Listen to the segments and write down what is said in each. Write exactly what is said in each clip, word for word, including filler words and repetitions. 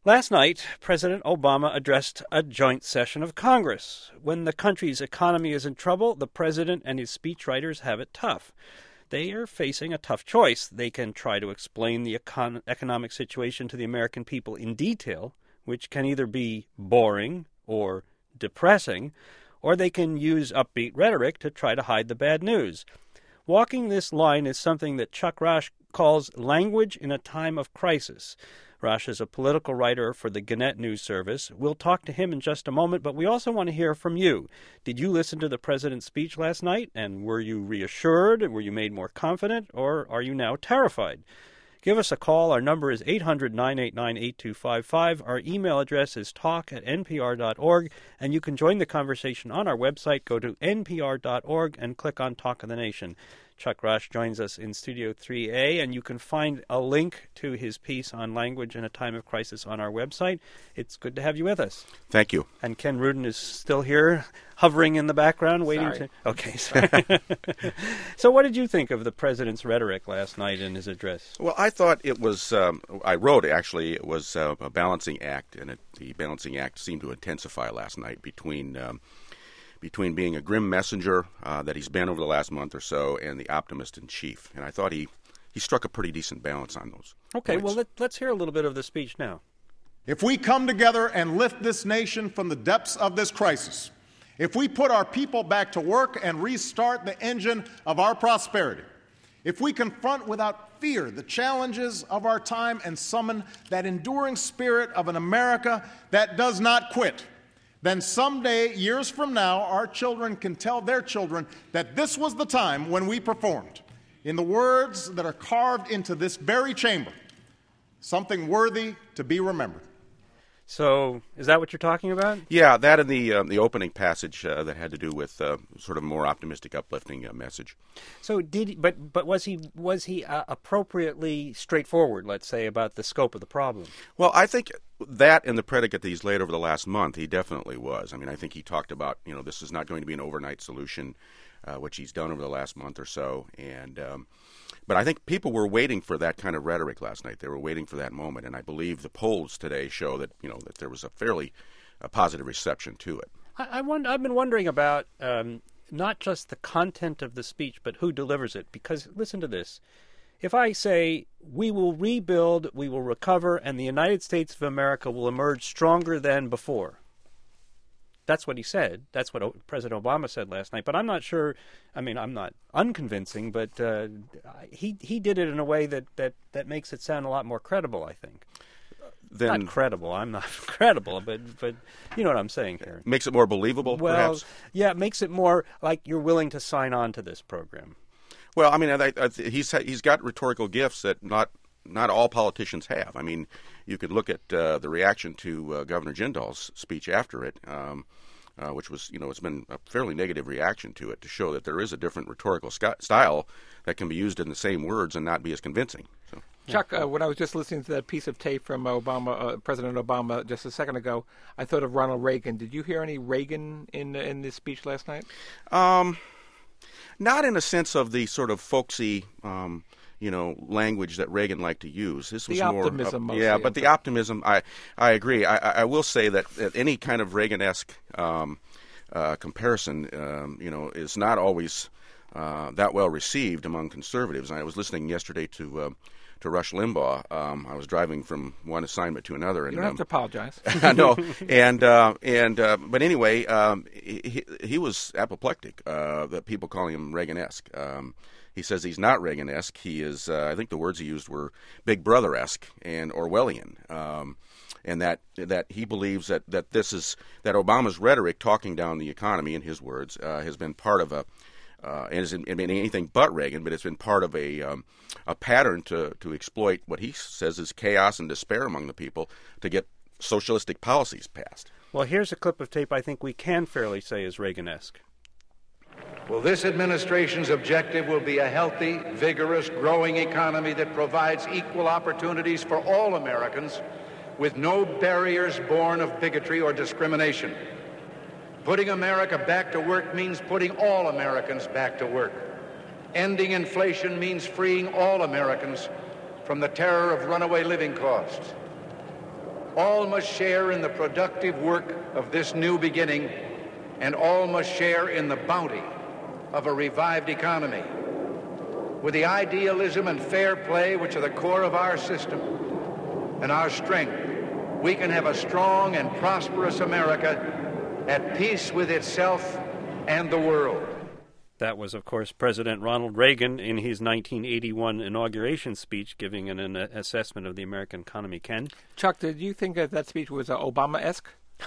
Last night, President Obama addressed a joint session of Congress. When the country's economy is in trouble, the president and his speechwriters have it tough. They are facing a tough choice. They can try to explain the econ- economic situation to the American people in detail, which can either be boring or depressing, or they can use upbeat rhetoric to try to hide the bad news. Walking this line is something that Chuck Rash calls language in a time of crisis. Rash is a political writer for the Gannett News Service. We'll talk to him in just a moment, but we also want to hear from you. Did you listen to the president's speech last night, and were you reassured? Were you made more confident, or are you now terrified? Give us a call. Our number is eight hundred, nine eight nine, eight two five five. Our email address is talk at n p r dot org, and you can join the conversation on our website. Go to n p r dot org and click on Talk of the Nation. Chuck Rash joins us in Studio three A, and you can find a link to his piece on language in a time of crisis on our website. It's good to have you with us. Thank you. And Ken Rudin is still here, hovering in the background, waiting Sorry. to... Okay, sorry. So what did you think of the president's rhetoric last night in his address? Well, I thought it was, um, I wrote actually, it was uh, a balancing act, and it, the balancing act seemed to intensify last night between... Um, between being a grim messenger uh, that he's been over the last month or so and the optimist in chief. And I thought he, he struck a pretty decent balance on those. Okay, points. well, let, let's hear a little bit of the speech now. If we come together and lift this nation from the depths of this crisis, if we put our people back to work and restart the engine of our prosperity, if we confront without fear the challenges of our time and summon that enduring spirit of an America that does not quit, then someday, years from now, our children can tell their children that this was the time when we performed. In the words that are carved into this very chamber, something worthy to be remembered. So, is that what you're talking about? Yeah, that and the uh, the opening passage uh, that had to do with uh, sort of more optimistic, uplifting uh, message. So, did he, but but was he was he uh, appropriately straightforward, let's say, about the scope of the problem? Well, I think that and the predicate that he's laid over the last month, he definitely was. I mean, I think he talked about, you know, this is not going to be an overnight solution, uh, which he's done over the last month or so. And um, but I think people were waiting for that kind of rhetoric last night. They were waiting for that moment, and I believe the polls today show that, you know, that there was a fairly uh, positive reception to it. I, I wonder, I've been wondering about um, not just the content of the speech, but who delivers it. Because listen to this. If I say, we will rebuild, we will recover, and the United States of America will emerge stronger than before. That's what he said. That's what o- President Obama said last night. But I'm not sure, I mean, I'm not unconvincing, but uh, he he did it in a way that, that, that makes it sound a lot more credible, I think. Then Not credible. I'm not credible, but, but you know what I'm saying here. makes it more believable, Well, perhaps? yeah, it makes it more like you're willing to sign on to this program. Well, I mean, I, I, he's he's got rhetorical gifts that not not all politicians have. I mean, you could look at uh, the reaction to uh, Governor Jindal's speech after it, um, uh, which was, you know, it's been a fairly negative reaction to it to show that there is a different rhetorical sc- style that can be used in the same words and not be as convincing. So. Chuck, uh, when I was just listening to that piece of tape from Obama, uh, President Obama, just a second ago, I thought of Ronald Reagan. Did you hear any Reagan in in this speech last night? Um, not in a sense of the sort of folksy, um, you know, language that Reagan liked to use. This was The more, optimism uh, mostly, yeah, but the but- optimism, I I agree. I, I will say that, that any kind of Reagan-esque um, uh, comparison, um, you know, is not always uh, that well received among conservatives. I was listening yesterday to. Uh, to Rush Limbaugh. Um, I was driving from one assignment to another. And, You don't have um, to apologize. no, and uh, and uh, but anyway, um, he he was apoplectic. Uh, that people calling him Reagan-esque. Um, he says he's not Reagan-esque. He is. Uh, I think the words he used were Big Brother-esque and Orwellian. Um, and that that he believes that, that this is that Obama's rhetoric, talking down the economy, in his words, uh, has been part of a. Uh, and it's been anything but Reagan, but it's been part of a um, a pattern to, to exploit what he says is chaos and despair among the people to get socialistic policies passed. Well, here's a clip of tape I think we can fairly say is Reagan-esque. Well, this administration's objective will be a healthy, vigorous, growing economy that provides equal opportunities for all Americans with no barriers born of bigotry or discrimination. Putting America back to work means putting all Americans back to work. Ending inflation means freeing all Americans from the terror of runaway living costs. All must share in the productive work of this new beginning, and all must share in the bounty of a revived economy. With the idealism and fair play which are the core of our system and our strength, we can have a strong and prosperous America at peace with itself and the world. That was, of course, President Ronald Reagan in his nineteen eighty-one inauguration speech, giving an, an assessment of the American economy. Ken? Chuck, did you think that that speech was uh, Obama-esque?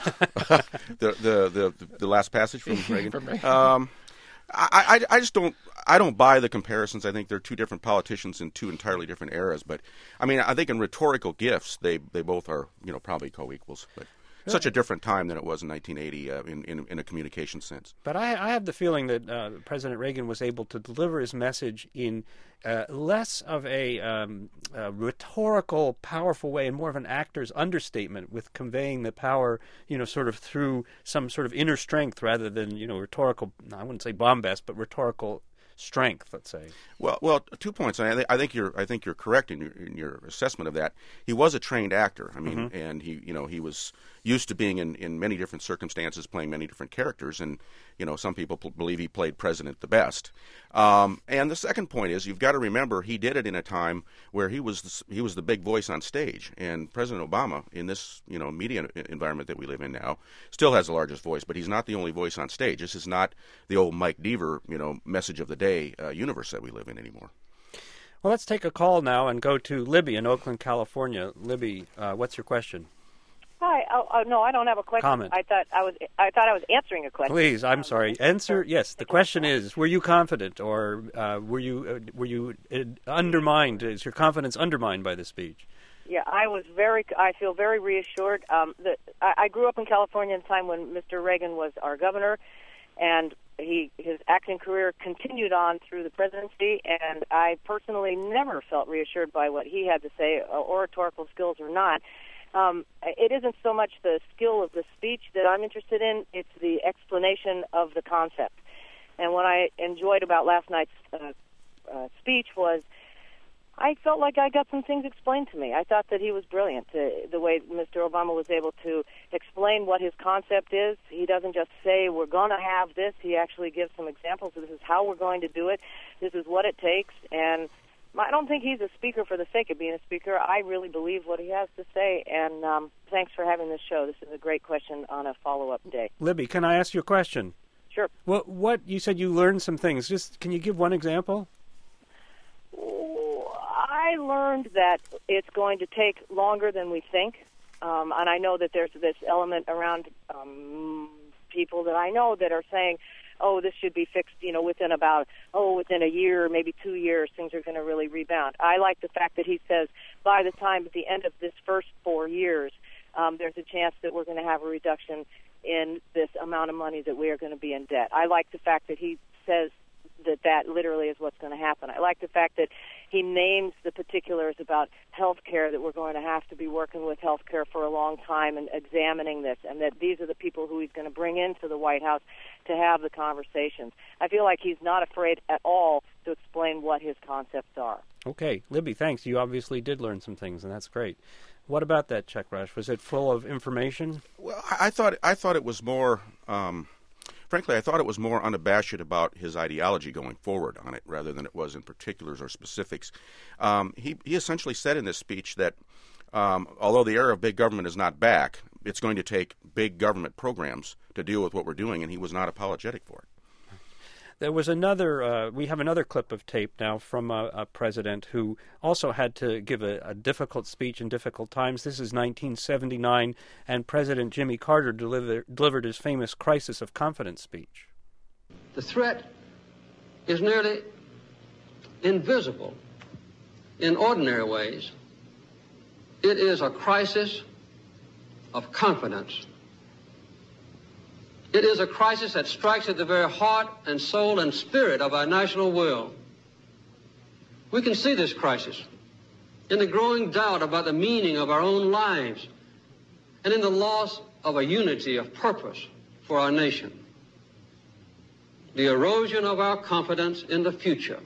the, the the the last passage from Reagan. From Reagan. Um, I, I I just don't I don't buy the comparisons. I think they're two different politicians in two entirely different eras. But I mean, I think in rhetorical gifts, they they both are, you know, probably co-equals. But such a different time than it was in nineteen eighty uh, in, in in a communication sense. But I, I have the feeling that uh, President Reagan was able to deliver his message in uh, less of a, um, a rhetorical, powerful way and more of an actor's understatement, with conveying the power, you know, sort of through some sort of inner strength rather than, you know, rhetorical, I wouldn't say bombast, but rhetorical strength, let's say. Well, well, two points. I, th- I think you're I think you're correct in your, in your assessment of that. He was a trained actor. I mean, mm-hmm. and he you know he was used to being in, in many different circumstances, playing many different characters, and you know some people p- believe he played president the best. Um, and the second point is you've got to remember he did it in a time where he was the, he was the big voice on stage, and President Obama in this you know media environment that we live in now still has the largest voice, but he's not the only voice on stage. This is not the old Mike Deaver you know message of the day uh, universe that we live in anymore. Well, let's take a call now and go to Libby in Oakland, California. Libby, uh, what's your question? Hi. Oh, oh, no, I don't have a question. Comment. I thought I was. I thought I was answering a question. Please, I'm um, sorry. Answer. Yes. The question is: were you confident, or uh, were you uh, were you uh, undermined? Is your confidence undermined by the speech? Yeah, I was very. I feel very reassured. Um, that I, I grew up in California in a time when Mister Reagan was our governor, and he his acting career continued on through the presidency. And I personally never felt reassured by what he had to say, uh, oratorical skills or not. Um, it isn't so much the skill of the speech that I'm interested in, it's the explanation of the concept. And what I enjoyed about last night's uh, uh, speech was I felt like I got some things explained to me. I thought that he was brilliant, uh, the way Mister Obama was able to explain what his concept is. He doesn't just say, we're going to have this. He actually gives some examples. This is how we're going to do it. This is what it takes. And I don't think he's a speaker for the sake of being a speaker. I really believe what he has to say, and um, thanks for having this show. This is a great question on a follow-up day. Libby, can I ask you a question? Sure. What, what you said you learned some things. Just can you give one example? I learned that it's going to take longer than we think, um, and I know that there's this element around um, people that I know that are saying, oh, this should be fixed, you know, within about, oh, within a year, maybe two years, things are going to really rebound. I like the fact that he says by the time at the end of this first four years, um, there's a chance that we're going to have a reduction in this amount of money that we are going to be in debt. I like the fact that he says that that literally is what's going to happen. I like the fact that he names the particulars about health care, that we're going to have to be working with health care for a long time and examining this, and that these are the people who he's going to bring into the White House to have the conversations. I feel like he's not afraid at all to explain what his concepts are. Okay. Libby, thanks. You obviously did learn some things, and that's great. What about that check rush? Was it full of information? Well, I thought I thought it was more... Um Frankly, I thought it was more unabashed about his ideology going forward on it rather than it was in particulars or specifics. Um, he, he essentially said in this speech that um, although the era of big government is not back, it's going to take big government programs to deal with what we're doing, and he was not apologetic for it. There was another, uh, we have another clip of tape now from a, a president who also had to give a, a difficult speech in difficult times. This is nineteen seventy-nine, and President Jimmy Carter deliver, delivered his famous Crisis of Confidence speech. The threat is nearly invisible in ordinary ways. It is a crisis of confidence. It is a crisis that strikes at the very heart and soul and spirit of our national will. We can see this crisis in the growing doubt about the meaning of our own lives and in the loss of a unity of purpose for our nation. The erosion of our confidence in the future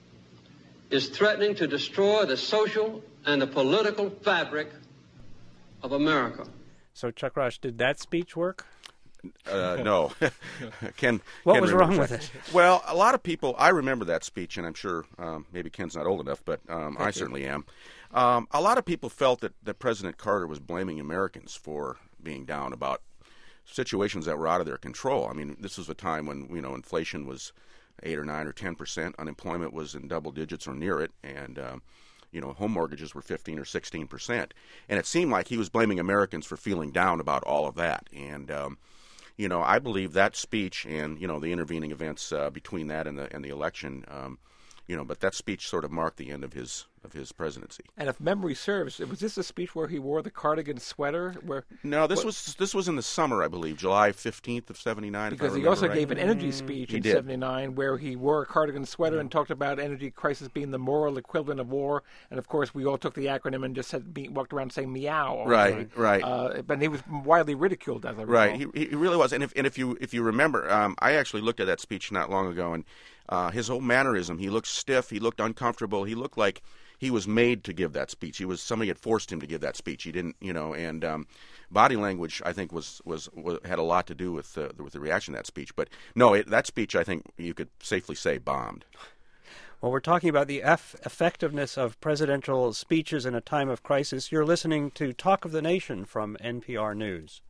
is threatening to destroy the social and the political fabric of America. So, Chuck Rosh, did that speech work? Uh, no. Ken. What Ken was wrong with it? Well, a lot of people, I remember that speech, and I'm sure um, maybe Ken's not old enough, but um, I you. certainly am. Um, a lot of people felt that, that President Carter was blaming Americans for being down about situations that were out of their control. I mean, this was a time when, you know, inflation was eight or nine or ten percent, unemployment was in double digits or near it, and um, you know, home mortgages were fifteen or sixteen percent. And it seemed like he was blaming Americans for feeling down about all of that. And um, you know, I believe that speech and, you know, the intervening events uh, between that and the and the election, um, you know, but that speech sort of marked the end of his of his presidency. And if memory serves, was this a speech where he wore the cardigan sweater? Where No, this what, was this was in the summer, I believe, July fifteenth of seventy-nine. Because he remember also right. gave an energy speech He in did. seventy-nine where he wore a cardigan sweater Mm-hmm. and talked about energy crisis being the moral equivalent of war. And of course, we all took the acronym and just said, be, walked around saying meow. all the Right, time. right. Uh, but he was widely ridiculed, as I recall. Right, he, he really was. And if and if you if you remember, um, I actually looked at that speech not long ago, and uh, his whole mannerism, he looked stiff, he looked uncomfortable, he looked like he was made to give that speech. He was somebody had forced him to give that speech. He didn't, you know, and um, body language, I think, was, was was had a lot to do with uh, with the reaction to that speech. But no, it, that speech, I think, you could safely say bombed. Well, we're talking about the eff- effectiveness of presidential speeches in a time of crisis. You're listening to Talk of the Nation from N P R News.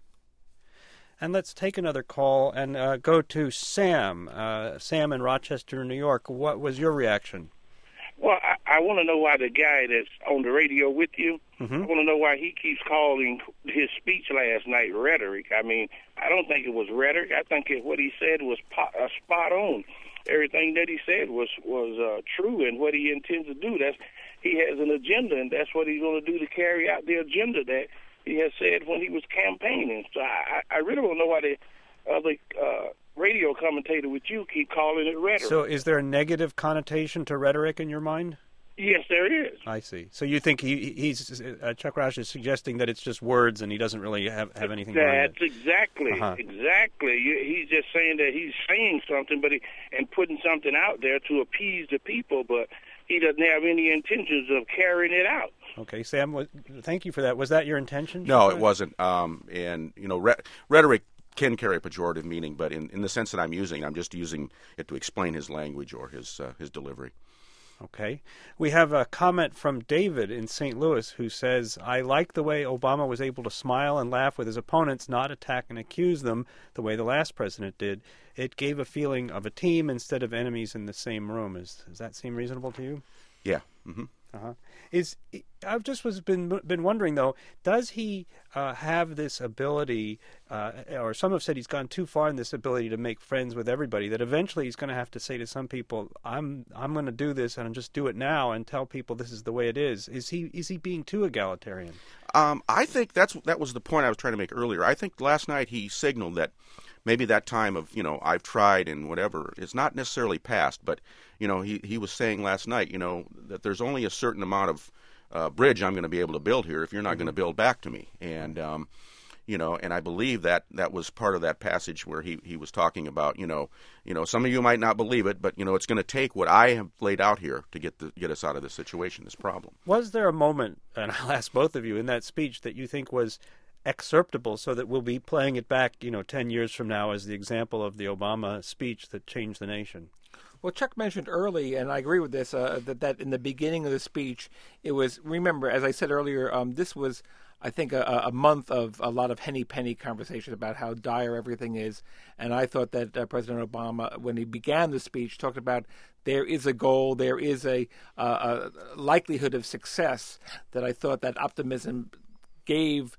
And let's take another call and uh, go to Sam. Uh, Sam in Rochester, New York. What was your reaction? Well, I, I want to know why the guy that's on the radio with you, Mm-hmm. I want to know why he keeps calling his speech last night rhetoric. I mean, I don't think it was rhetoric. I think it, what he said was po- uh, spot on. Everything that he said was was uh, true, and what he intends to do. That's he has an agenda, and that's what he's going to do to carry out the agenda that he has said when he was campaigning. So I, I really don't know why the other uh, radio commentator with you keep calling it rhetoric. So is there a negative connotation to rhetoric in your mind? Yes, there is. I see. So you think he, he's uh, Chuck Rosh is suggesting that it's just words and he doesn't really have, have anything to That's exactly, Uh-huh. exactly. You, he's just saying that he's saying something, but he, and putting something out there to appease the people, but he doesn't have any intentions of carrying it out. Okay, Sam, what, thank you for that. Was that your intention? No, it wasn't. Um, and you know, re- rhetoric can carry a pejorative meaning, but in, in the sense that I'm using, I'm just using it to explain his language or his uh, his delivery. Okay. We have a comment from David in Saint Louis who says, I like the way Obama was able to smile and laugh with his opponents, not attack and accuse them the way the last president did. It gave a feeling of a team instead of enemies in the same room. Is, does that seem reasonable to you? Yeah. Mm-hmm. Uh-huh. Is I've just was been been wondering though, does he uh, have this ability, uh, or some have said he's gone too far in this ability to make friends with everybody, that eventually he's going to have to say to some people, I'm I'm going to do this and just do it now and tell people this is the way it is. Is he is he being too egalitarian? Um, I think that's that was the point I was trying to make earlier. I think last night he signaled that maybe that time of, you know, I've tried and whatever is not necessarily past, but, you know, he, he was saying last night, you know, that there's only a certain amount of uh, bridge I'm going to be able to build here if you're not mm-hmm. going to build back to me. And, um, you know, and I believe that that was part of that passage where he, he was talking about, you know, you know, some of you might not believe it, but, you know, it's going to take what I have laid out here to get the, get us out of this situation, this problem. Was there a moment, and I'll ask both of you, in that speech that you think was excerptable so that we'll be playing it back, you know, ten years from now as the example of the Obama speech that changed the nation? Well, Chuck mentioned early, and I agree with this, uh, that, that in the beginning of the speech, it was, remember, as I said earlier, um, this was, I think, a, a month of a lot of henny-penny conversation about how dire everything is. And I thought that uh, President Obama, when he began the speech, talked about there is a goal, there is a, uh, a likelihood of success, that I thought that optimism gave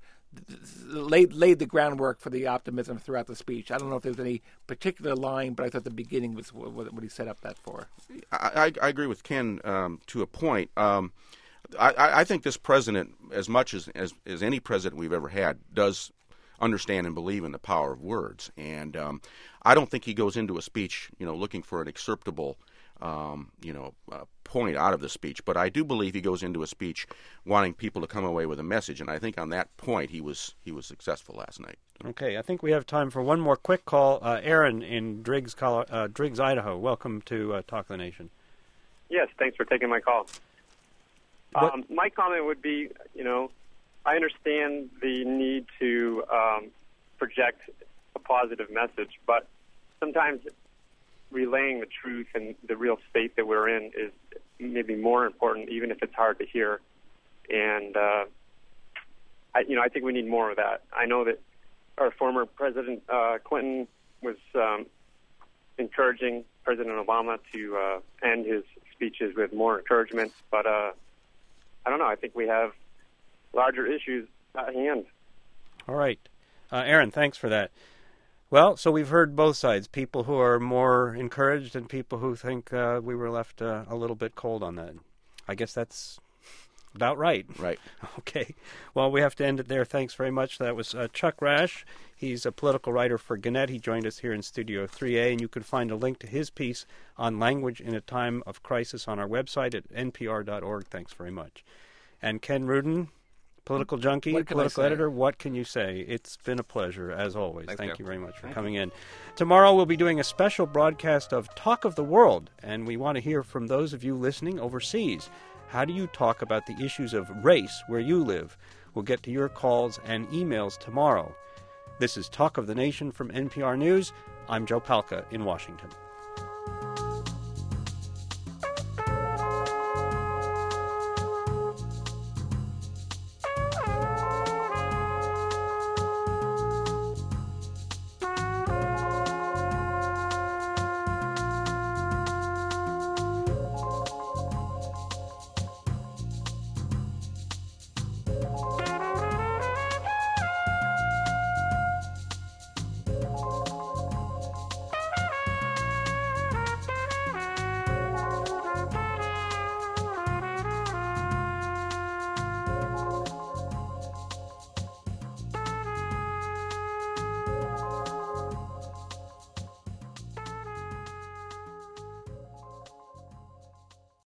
laid laid the groundwork for the optimism throughout the speech. I don't know if there was any particular line, but I thought the beginning was what, what he set up that for. I, I agree with Ken um, to a point. Um, I, I think this president, as much as, as, as any president we've ever had, does understand and believe in the power of words. And um, I don't think he goes into a speech, you know, looking for an acceptable Um, you know, uh, point out of the speech, but I do believe he goes into a speech wanting people to come away with a message, and I think on that point he was he was successful last night. Okay, I think we have time for one more quick call. Uh, Aaron in Driggs, Colo- uh, Driggs, Idaho. Welcome to uh, Talk of the Nation. Yes, thanks for taking my call. Um, my comment would be, you know, I understand the need to um, project a positive message, but sometimes relaying the truth and the real state that we're in is maybe more important, even if it's hard to hear. And uh, I, you know, I think we need more of that. I know that our former President uh, Clinton was um, encouraging President Obama to uh, end his speeches with more encouragement, but uh, I don't know. I think we have larger issues at hand. All right. Uh, Aaron, thanks for that. Well, so we've heard both sides, people who are more encouraged and people who think uh, we were left uh, a little bit cold on that. I guess that's about right. Right. Okay. Well, we have to end it there. Thanks very much. That was uh, Chuck Rash. He's a political writer for Gannett. He joined us here in Studio three A, and you can find a link to his piece on language in a time of crisis on our website at n p r dot org. Thanks very much. And Ken Rudin, political junkie, political editor, what can you say? It's been a pleasure, as always. Thanks, Thank Joe. you very much for Thank coming in. Tomorrow we'll be doing a special broadcast of Talk of the World, and we want to hear from those of you listening overseas. How do you talk about the issues of race where you live? We'll get to your calls and emails tomorrow. This is Talk of the Nation from N P R News. I'm Joe Palca in Washington.